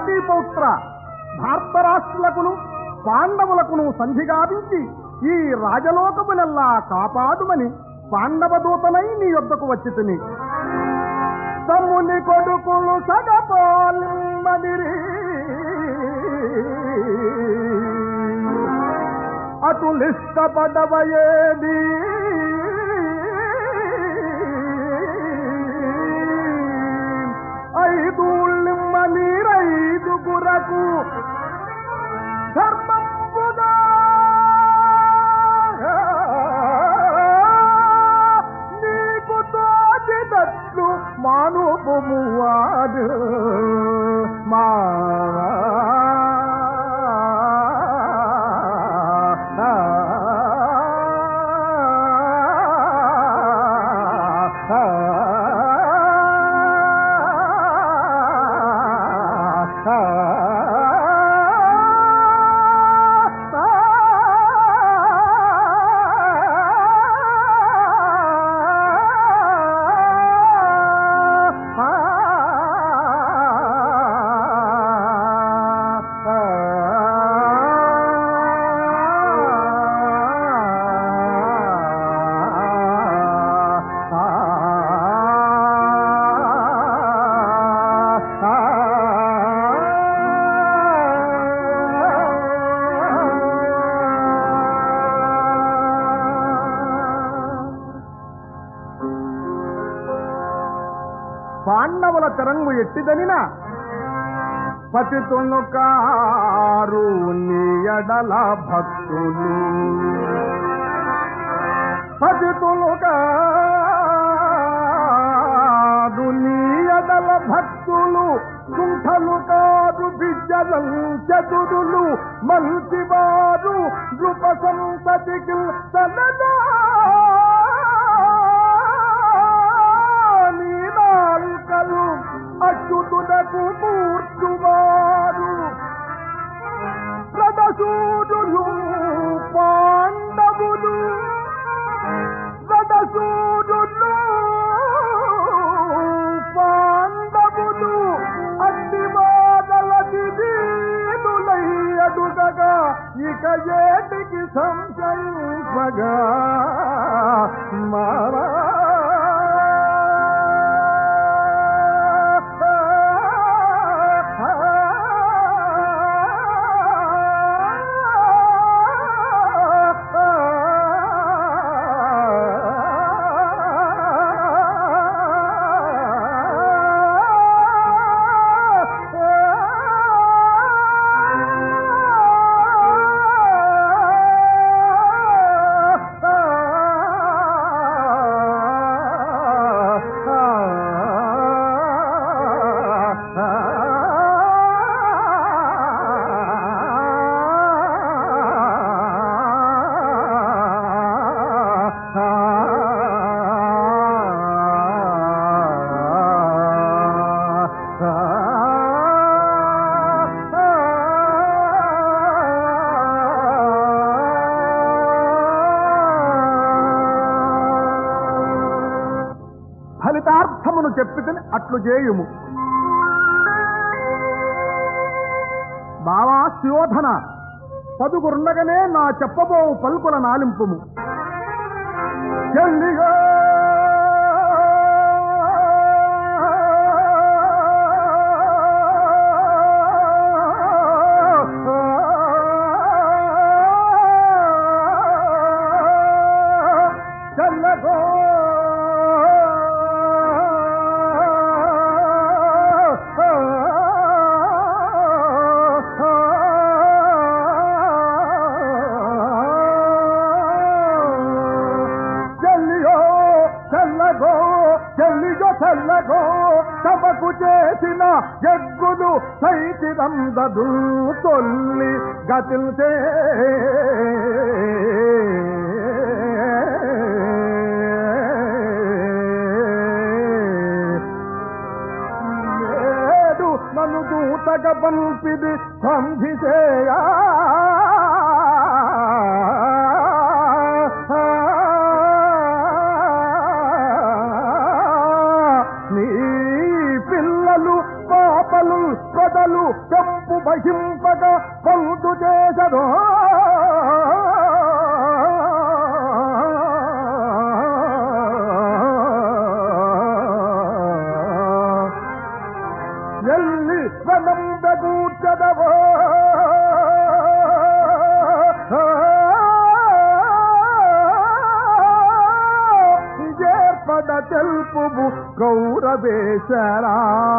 పార్వతీపౌత్ర ధార్తరాష్ట్రులకును పాండవులకును సంధి గావించి ఈ రాజలోకమునెల్లా కాపాడుమని పాండవదూతనై నీ యొద్దకు వచ్చి తిని తమ్ముని కొడుకులు సగపోలిమదిరి అటులిష్టపడవయేది ఐదుళ్ళిమ్మ నీరైదుగురకు ధర్మంబుగా నీకు తోచినట్లు మానుపుమువాడు మా పాండవుల తరంగు ఎట్టిదనిన పతితును కారు నీ ఎడల భక్తులు పతితులు కారు నీ ఎడల భక్తులు కుంఠలు కారు బిజ్జలం చతురులు మంచివారు నృప సంతతికి తనదా అచ్యుతుడకు కూర్చువారు రథసూరులు పాండవులు రథసూరులు పాండవులు అగ్నివాదలకి దీనులై అడుగగా ఇక ఏటికి సంశయింపగా మారా ఫలితార్థమును చెప్పితని అట్లు చేయుము. బావా శిరోధన, పదుగురుండగానే నా చెప్పబోవు పలుకుల నాలింపుము. చెల్లిగా చెల్లగో చల్లగో తమకు చేసిన యజ్ఞులు సైతిరందదు తొల్లి గతిల్సే నేడు నన్ను దూతగ పంపిది సంధిసేయా నీ పిల్లలు పాపలు ప్రజలు ఎలిగినదో ఎల్లి వనంబగూర్చదవో ఏర్పడ తెలుపుము గౌరవేశరా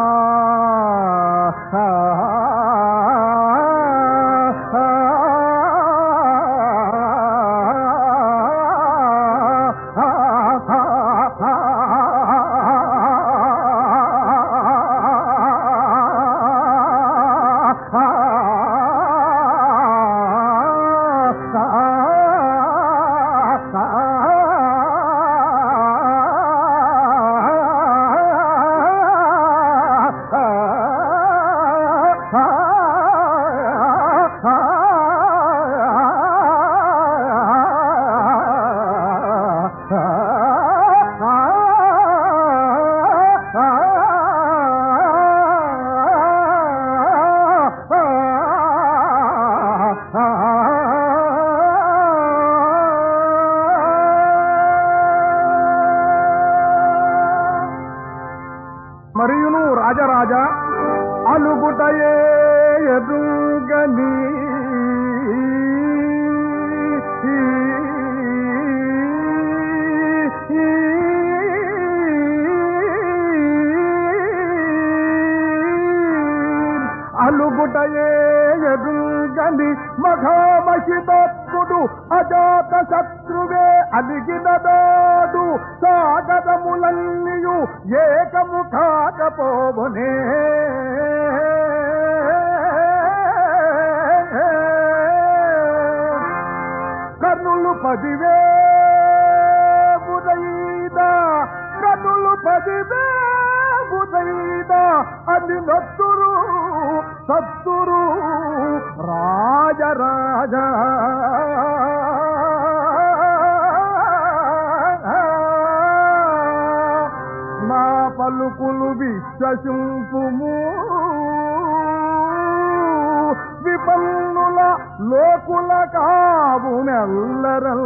మరియును రాజరాజ అలుగుటయే ఎదుగని అలుగుటయే ఎదుగని మఘామహితోత్పుడు అజాత శత్రువే అలిగినదోడు సాగరములన్నీయు ఏకము కాకపోవునే కర్ణులు 10,000 ఉదయిదా కర్ణులు 10,000 ఉదయిదా అని నొత్తురు సత్తురు రాజరాజా నా పలుకులు విశ్వసింపుము విపన్నుల లోకుల కావు నెల్లరం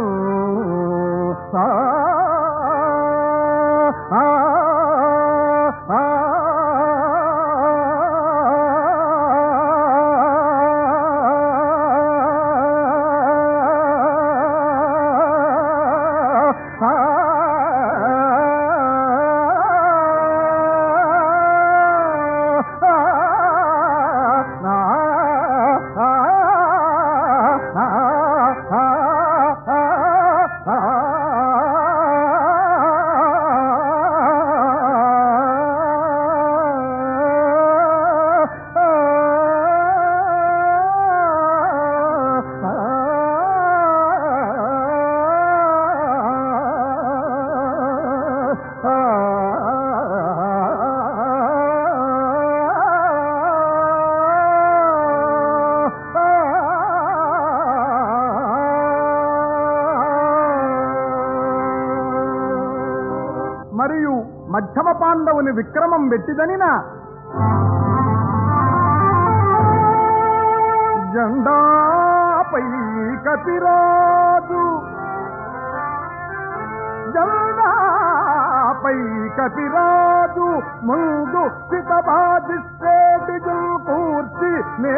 మరియు మధ్యమ పాండవుని విక్రమం వెట్టిదనిన జెండాపై కపిరాజు జెండాపై కపిరాజు ముందు సితబాజిస్తేటిజుల్ కూర్చి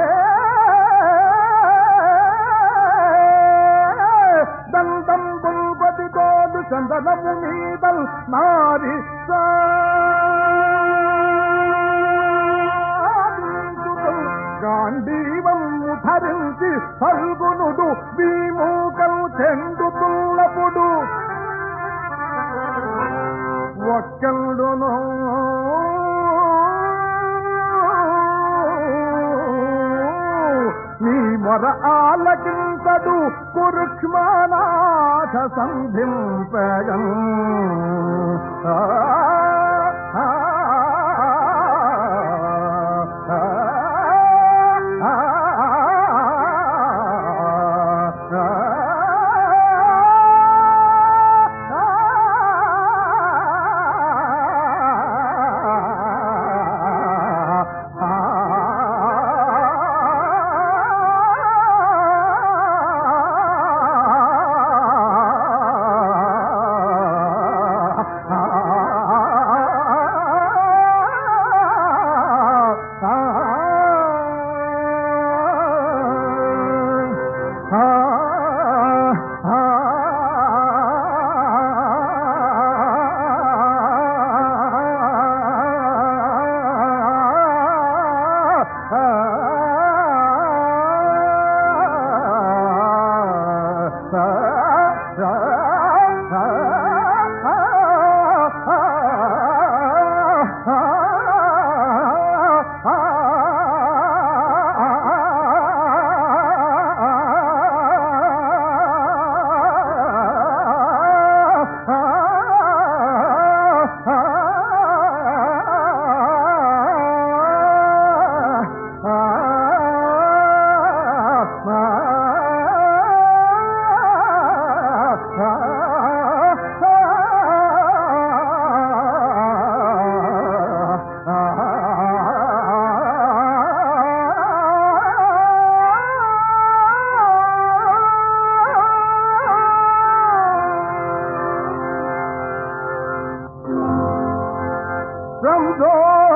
దండం బుల్బది తోడు చందనము మీదల్ నారి గాంధీవము ధరించి ఫల్గునుడు భీమూకం చెందుతున్నప్పుడు ఒక్కడును నీ మొర ఆలకింతడు కురుక్ష్మనాథ సంధింపగం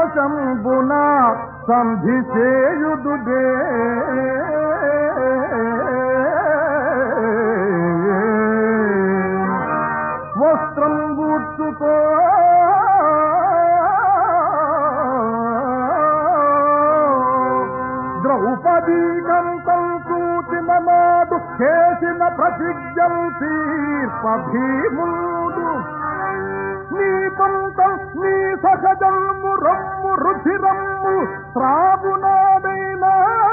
సంతోషంబున సంధి చేయుదుదే వస్త్రం గుర్చుకో ద్రౌపదీ కంతం చూచిన నాడు చేసిన ప్రతిజ్ఞం తీర్ప భీముడు నీ పంతం నీ సహజల్ము రమ్ము రుచిరమ్ము త్రాగునాడైనా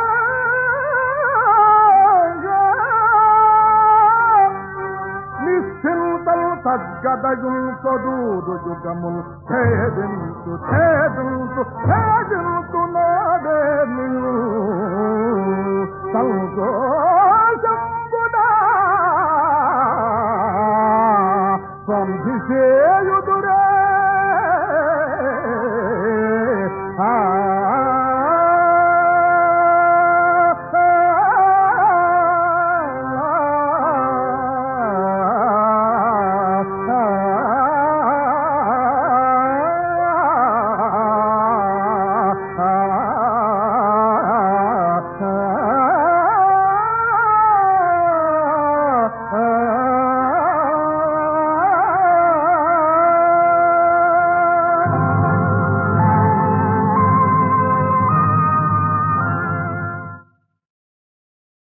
నిశ్చింతల్ తద్గదయుల్ చదూదు యుగముల్ ఛేదింతు నాడే నిన్ను సంతోషంబునా సంధిసేయుదురే